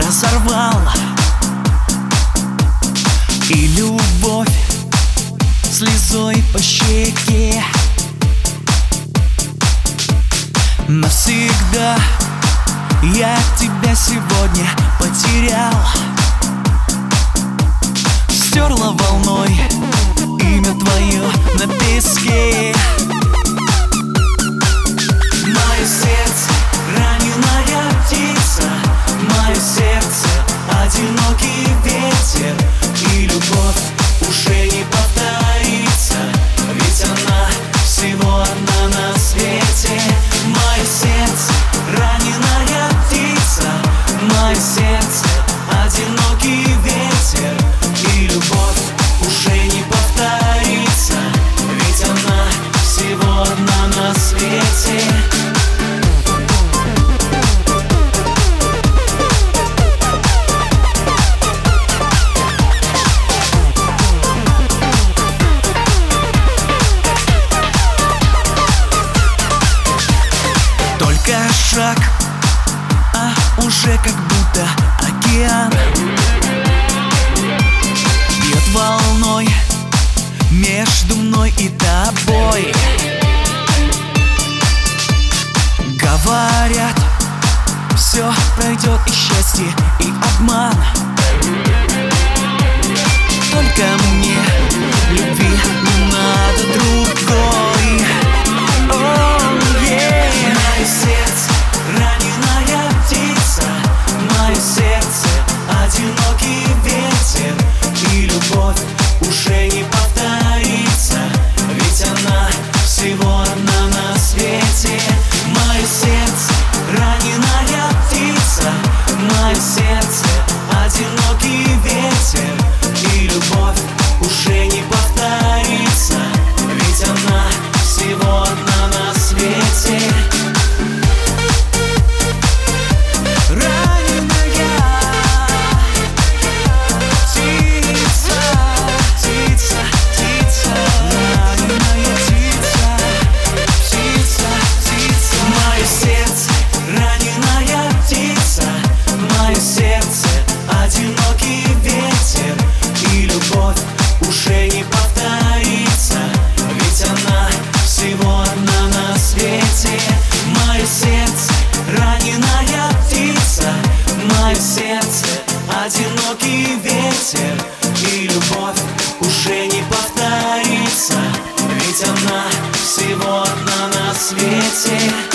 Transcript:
разорвал. И любовь слезой по щеке навсегда. Я тебя сегодня потерял. Стерла волной имя твое на песке. Мое сердце раненая птица, мое сердце одинокий ветер. И любовь уже не повторится, ведь она всего одна на свете. Мое сердце раненая птица, мое сердце одинокий ветер. И любовь уже не повторится, ведь она всего одна на свете. Только шаг, а уже как будто океан бьет волной между мной и тобой. Говорят, все пройдет, и счастье, и обман. Только мне любви не надо другой. Мое сердце раненая птица, мое сердце одинокий ветер. И любовь уже не повторится, ведь она всего одна на свете. Мое сердце раненая птица, мое сердце одинокий ветер. И любовь уже не повторится, ведь она всего одна на свете. Сердце одинокий ветер, и любовь уже не повторится, ведь она всего одна на свете.